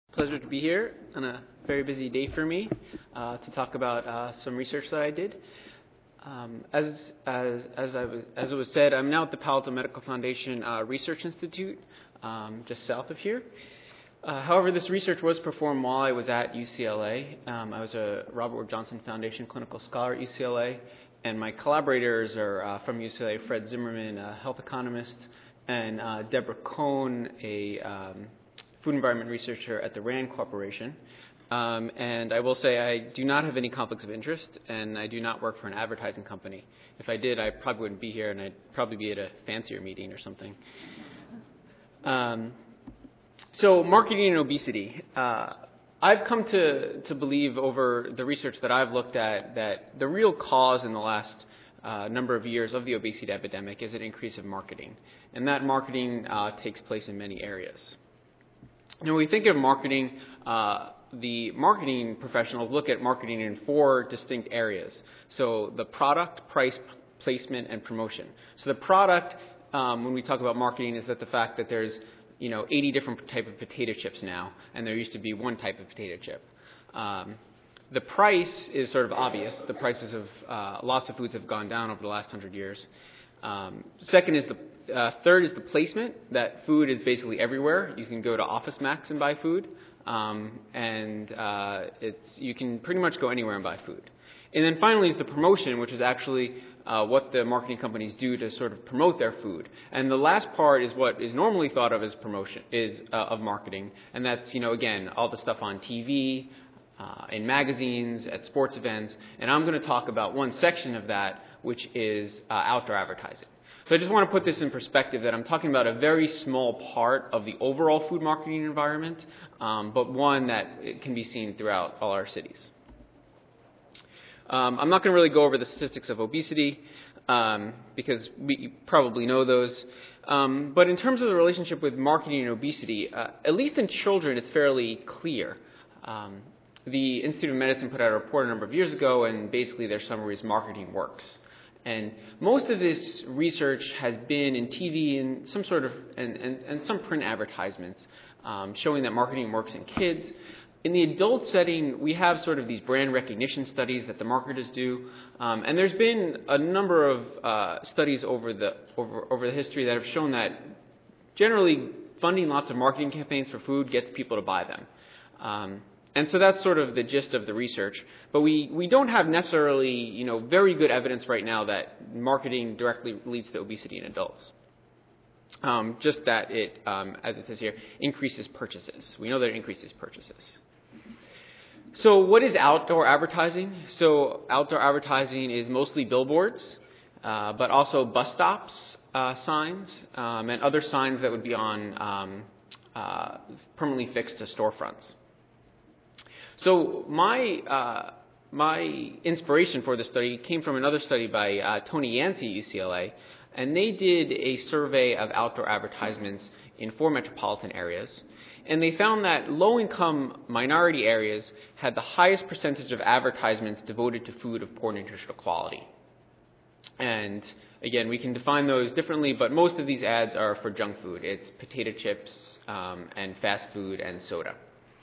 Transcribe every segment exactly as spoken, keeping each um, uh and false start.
Pleasure to be here on a very busy day for me uh, to talk about uh, some research that I did. Um, as, as, as, I was, as it was said, I'm now at the Palo Alto Medical Foundation uh, Research Institute, um, just south of here. Uh, however, this research was performed while I was at U C L A. Um, I was a Robert Wood Johnson Foundation clinical scholar at U C L A, and my collaborators are uh, from U C L A, Fred Zimmerman, a health economist, and uh, Deborah Cohn, a um, food environment researcher at the RAND Corporation. Um, and I will say I do not have any conflicts of interest, and I do not work for an advertising company. If I did, I probably wouldn't be here, and I'd probably be at a fancier meeting or something. Um, so marketing and obesity. Uh, I've come to, to believe over the research that I've looked at that the real cause in the last uh, number of years of the obesity epidemic is an increase of marketing. And that marketing uh, takes place in many areas. When we think of marketing, uh, the marketing professionals look at marketing in four distinct areas. So the product, price, placement, and promotion. So the product, um, when we talk about marketing, is that the fact that there's you know eighty different type of potato chips now, and there used to be one type of potato chip. Um, the price is sort of obvious. The prices of uh, lots of foods have gone down over the last hundred years. Um, second is the Uh, third is the placement, that food is basically everywhere. You can go to Office Max and buy food, um, and uh, it's, you can pretty much go anywhere and buy food. And then finally is the promotion, which is actually uh, what the marketing companies do to sort of promote their food. And the last part is what is normally thought of as promotion, is uh, of marketing, and that's, you know, again, all the stuff on T V, uh, in magazines, at sports events, and I'm going to talk about one section of that, which is uh, outdoor advertising. So I just want to put this in perspective that I'm talking about a very small part of the overall food marketing environment, um, but one that can be seen throughout all our cities. Um, I'm not going to really go over the statistics of obesity um, because we probably know those. Um, but in terms of the relationship with marketing and obesity, uh, at least in children, it's fairly clear. Um, the Institute of Medicine put out a report a number of years ago, and basically their summary is marketing works. And most of this research has been in T V and some sort of and, and, and some print advertisements um, showing that marketing works in kids. In the adult setting, we have sort of these brand recognition studies that the marketers do, um, and there's been a number of uh, studies over the over, over the history that have shown that generally funding lots of marketing campaigns for food gets people to buy them. Um, And so that's sort of the gist of the research. But we, we don't have necessarily, you know, very good evidence right now that marketing directly leads to obesity in adults. Um, just that it, um, as it says here, increases purchases. We know that it increases purchases. So what is outdoor advertising? So outdoor advertising is mostly billboards, uh, but also bus stops, uh, signs, um, and other signs that would be on um, uh, permanently fixed to storefronts. So my uh, my inspiration for this study came from another study by uh, Tony Yancey at U C L A, and they did a survey of outdoor advertisements in four metropolitan areas, and they found that low-income minority areas had the highest percentage of advertisements devoted to food of poor nutritional quality. And again, we can define those differently, but most of these ads are for junk food. It's potato chips um, and fast food and soda.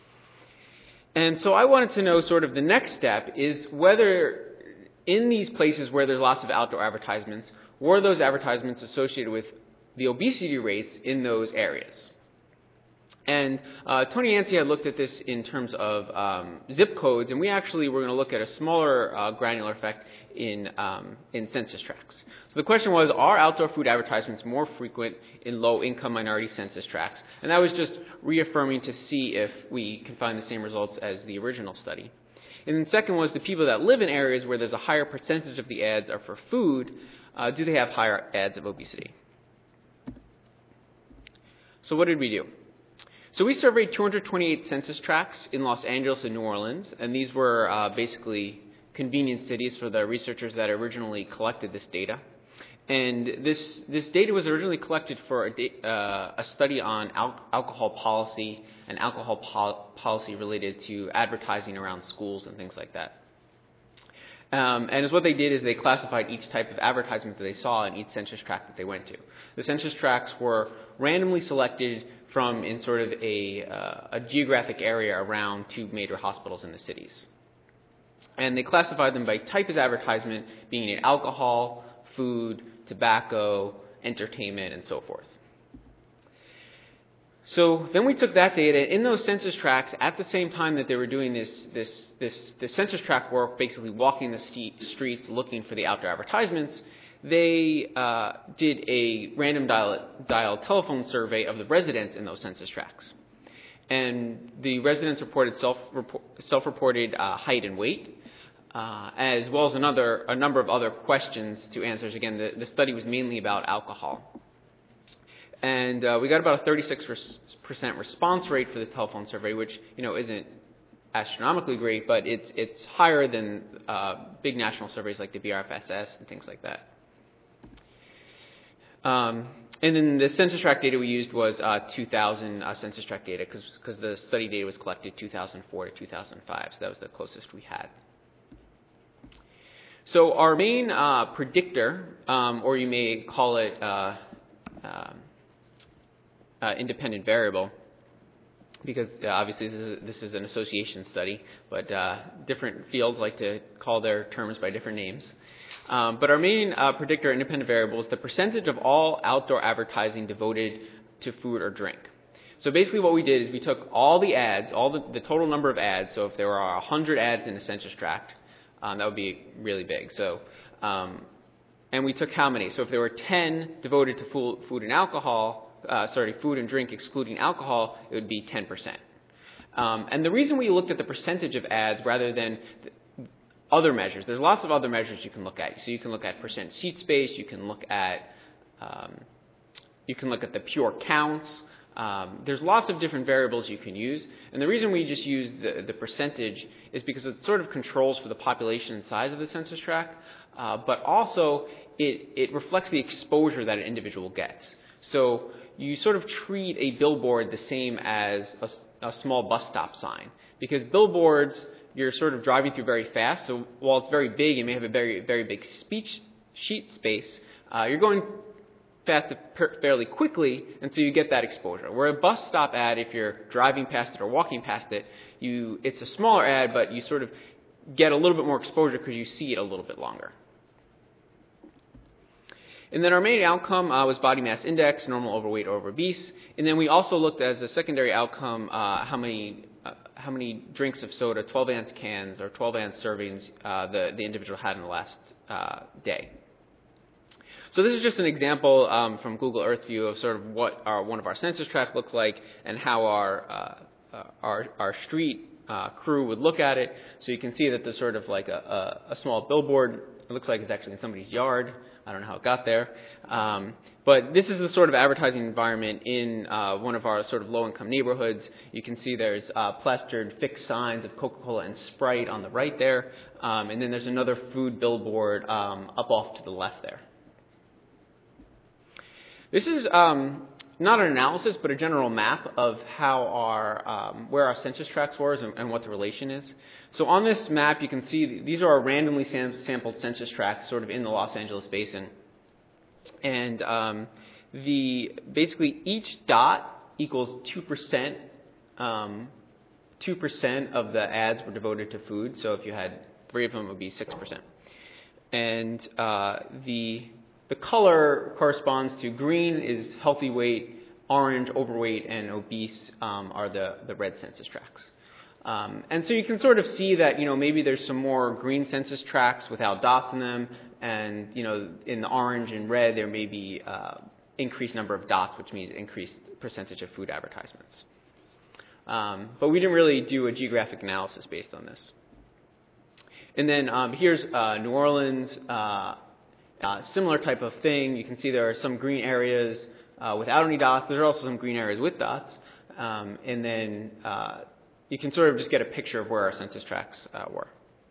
And so I wanted to know sort of the next step is whether in these places where there's lots of outdoor advertisements, were those advertisements associated with the obesity rates in those areas? And uh, Tony Yancey had looked at this in terms of um, zip codes, and we actually were going to look at a smaller uh, granular effect in, um, in census tracts. So the question was, are outdoor food advertisements more frequent in low-income minority census tracts? And that was just reaffirming to see if we can find the same results as the original study. And then second was the people that live in areas where there's a higher percentage of the ads are for food, uh, do they have higher ads of obesity? So what did we do? So we surveyed two hundred twenty-eight census tracts in Los Angeles and New Orleans, and these were uh, basically convenient cities for the researchers that originally collected this data. And this this data was originally collected for a, uh, a study on al- alcohol policy and alcohol pol- policy related to advertising around schools and things like that. Um, and as what they did is they classified each type of advertisement that they saw in each census tract that they went to. The census tracts were randomly selected from in sort of a, uh, a geographic area around two major hospitals in the cities. And they classified them by type of advertisement, being in alcohol, food, tobacco, entertainment, and so forth. So then we took that data in those census tracts at the same time that they were doing this this this, this census tract work, basically walking the st- streets looking for the outdoor advertisements. They uh, did a random dial, dial telephone survey of the residents in those census tracts. And the residents reported self, report, self-reported uh, height and weight, uh, as well as another, a number of other questions to answers. Again, the, the study was mainly about alcohol. And uh, we got about a thirty-six percent response rate for the telephone survey, which, you know, isn't astronomically great, but it's, it's higher than uh, big national surveys like the B R F S S and things like that. Um, and then the census tract data we used was uh, two thousand uh, census tract data because the study data was collected two thousand four to two thousand five, so that was the closest we had. So our main uh, predictor, um, or you may call it uh, uh, uh, independent variable, because uh, obviously this is, this is an association study, but uh, different fields like to call their terms by different names. Um, but our main uh, predictor independent variable is the percentage of all outdoor advertising devoted to food or drink. So basically what we did is we took all the ads, all the, the total number of ads, so if there are one hundred ads in a census tract, um, that would be really big. So, um, and we took how many? So if there were ten devoted to food, food and alcohol, uh, sorry, food and drink excluding alcohol, it would be ten percent. Um, and the reason we looked at the percentage of ads rather than th- other measures, there's lots of other measures you can look at. So you can look at percent seat space, you can look at um, you can look at the pure counts. Um, there's lots of different variables you can use. And the reason we just use the, the percentage is because it sort of controls for the population and size of the census tract, uh, but also it, it reflects the exposure that an individual gets. So you sort of treat a billboard the same as a, a small bus stop sign, because billboards, you're sort of driving through very fast, so while it's very big, it may have a very, very big speech sheet space, uh, you're going fast fairly quickly, and so you get that exposure. Where a bus stop ad, if you're driving past it or walking past it, you it's a smaller ad, but you sort of get a little bit more exposure because you see it a little bit longer. And then our main outcome uh, was body mass index, normal, overweight, or obese. And then we also looked as a secondary outcome uh, how many uh, how many drinks of soda, twelve ounce cans or twelve ounce servings uh, the, the individual had in the last uh, day. So this is just an example um, from Google Earth View of sort of what our, one of our census tracts looks like and how our uh, uh, our, our street uh, crew would look at it. So you can see that there's sort of like a, a, a small billboard. It looks like it's actually in somebody's yard. I don't know how it got there. Um, but this is the sort of advertising environment in uh, one of our sort of low-income neighborhoods. You can see there's uh, plastered fixed signs of Coca-Cola and Sprite on the right there. Um, and then there's another food billboard um, up off to the left there. This is um, not an analysis, but a general map of how our um, where our census tracts were and, and what the relation is. So on this map, you can see these are our randomly sam- sampled census tracts, sort of in the Los Angeles basin, and um, the basically each dot equals two percent. Um, two percent of the ads were devoted to food. So if you had three of them, it would be six percent, and uh, the The color corresponds to green is healthy weight, orange, overweight, and obese um, are the, the red census tracts. Um, and so you can sort of see that, you know, maybe there's some more green census tracts without dots in them, and, you know, in the orange and red there may be uh, increased number of dots, which means increased percentage of food advertisements. Um, but we didn't really do a geographic analysis based on this. And then um, here's uh, New Orleans. Uh, Uh, similar type of thing. You can see there are some green areas uh, without any dots. There are also some green areas with dots. Um, and then uh, you can sort of just get a picture of where our census tracts uh, were.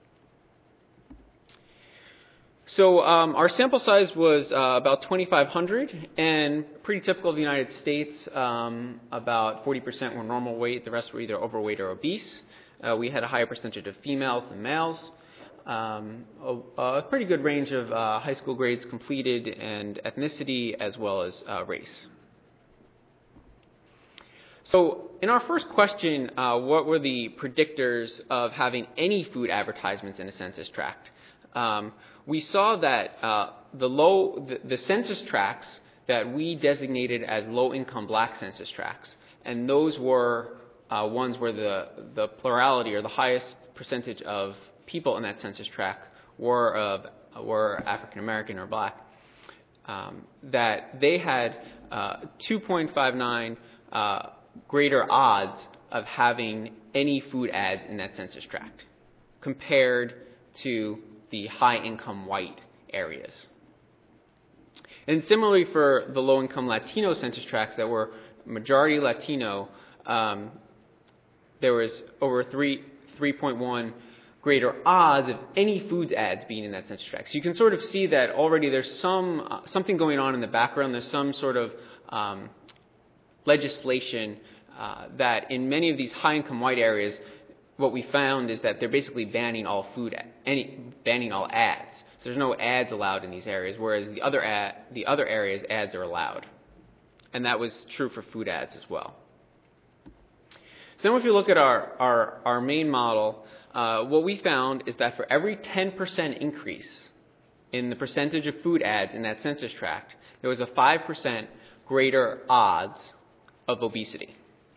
So um, our sample size was uh, about twenty-five hundred, and pretty typical of the United States. Um, about forty percent were normal weight. The rest were either overweight or obese. Uh, we had a higher percentage of females than males. Um, a, a pretty good range of uh, high school grades completed and ethnicity as well as uh, race. So in our first question, uh, what were the predictors of having any food advertisements in a census tract? Um, we saw that uh, the low, the, the census tracts that we designated as low-income black census tracts, and those were uh, ones where the, the plurality or the highest percentage of people in that census tract were of were African American or black, um, that they had uh, two point five nine uh, greater odds of having any food ads in that census tract compared to the high-income white areas. And similarly for the low-income Latino census tracts that were majority Latino, um, there was over three, three point one greater odds of any foods ads being in that census tract. So you can sort of see that already there's some uh, something going on in the background. There's some sort of um, legislation uh, that in many of these high-income white areas, what we found is that they're basically banning all food, ad, any banning all ads. So there's no ads allowed in these areas, whereas the other ad, the other areas ads are allowed, and that was true for food ads as well. So then, if you look at our our, our main model, uh, what we found is that for every ten percent increase in the percentage of food ads in that census tract, there was a five percent greater odds of obesity.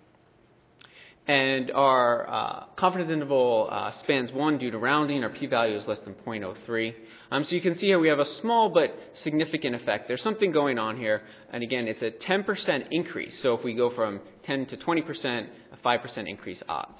And our uh, confidence interval uh, spans one due to rounding. Our p-value is less than zero point zero three. Um, so you can see here we have a small but significant effect. There's something going on here. And again, it's a ten percent increase. So if we go from ten to twenty percent, a five percent increase odds.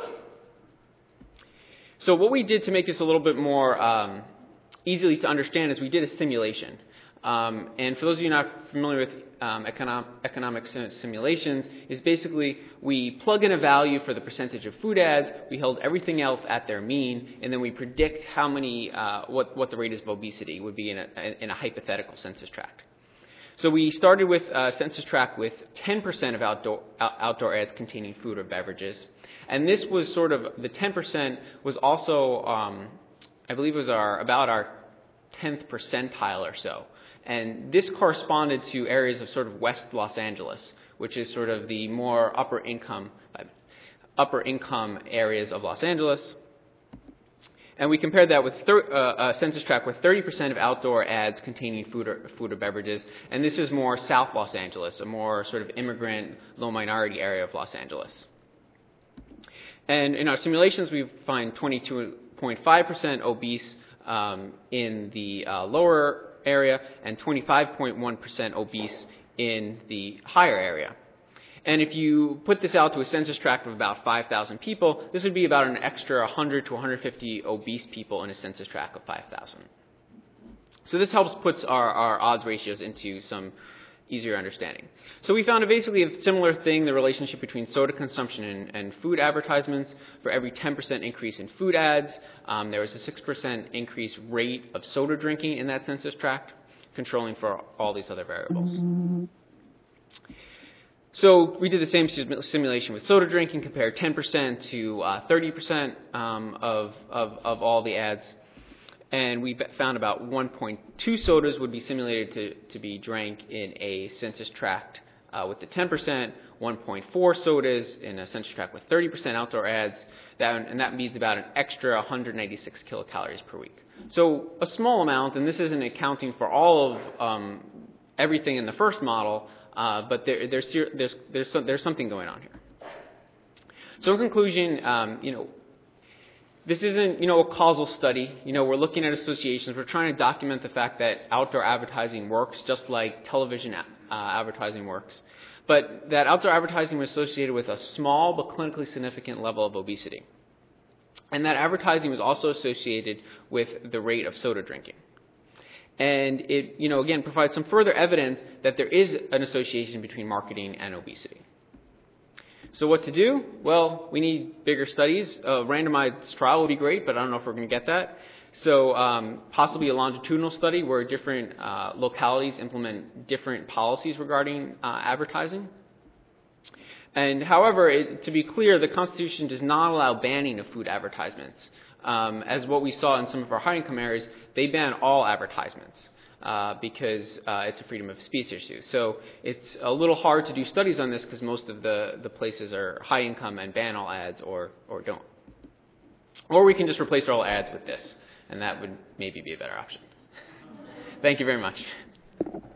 So what we did to make this a little bit more um, easily to understand is we did a simulation. Um, and for those of you not familiar with um, economic, economic simulations, is basically we plug in a value for the percentage of food ads, we held everything else at their mean, and then we predict how many, uh, what, what the rate of obesity would be in a, in a hypothetical census tract. So we started with a census tract with ten percent of outdoor, outdoor ads containing food or beverages. And this was sort of, the ten percent was also, um, I believe it was our, about our tenth percentile or so. And this corresponded to areas of sort of West Los Angeles, which is sort of the more upper income, uh, upper income areas of Los Angeles. And we compared that with thir- uh, a census tract with thirty percent of outdoor ads containing food or, food or beverages. And this is more South Los Angeles, a more sort of immigrant, low minority area of Los Angeles. And in our simulations, we find twenty-two point five percent obese um, in the uh, lower area and twenty-five point one percent obese in the higher area. And if you put this out to a census tract of about five thousand people, this would be about an extra one hundred to one hundred fifty obese people in a census tract of five thousand. So this helps put our, our odds ratios into some easier understanding. So we found a basically a similar thing, the relationship between soda consumption and, and food advertisements. For every ten percent increase in food ads, um, there was a six percent increase rate of soda drinking in that census tract, controlling for all these other variables. So we did the same simulation with soda drinking, compared ten percent to uh, thirty percent um, of, of, of all the ads. And we found about one point two sodas would be simulated to, to be drank in a census tract uh, with the ten percent, one point four sodas in a census tract with thirty percent outdoor ads, that, and that means about an extra one hundred ninety-six kilocalories per week. So a small amount, and this isn't accounting for all of um, everything in the first model, uh, but there, there's, there's, there's, some, there's something going on here. So in conclusion, um, you know, this isn't, you know, a causal study. You know, we're looking at associations. We're trying to document the fact that outdoor advertising works, just like television uh, advertising works. But that outdoor advertising was associated with a small but clinically significant level of obesity. And that advertising was also associated with the rate of soda drinking. And it, you know, again, provides some further evidence that there is an association between marketing and obesity. So what to do? Well, we need bigger studies. A randomized trial would be great, but I don't know if we're going to get that. So um, possibly a longitudinal study where different uh, localities implement different policies regarding uh, advertising. And however, it, to be clear, the Constitution does not allow banning of food advertisements. Um, as what we saw in some of our high-income areas, they ban all advertisements. uh, because uh, it's a freedom of speech issue. So it's a little hard to do studies on this because most of the, the places are high income and ban all ads or, or don't. Or we can just replace all ads with this, and that would maybe be a better option. Thank you very much.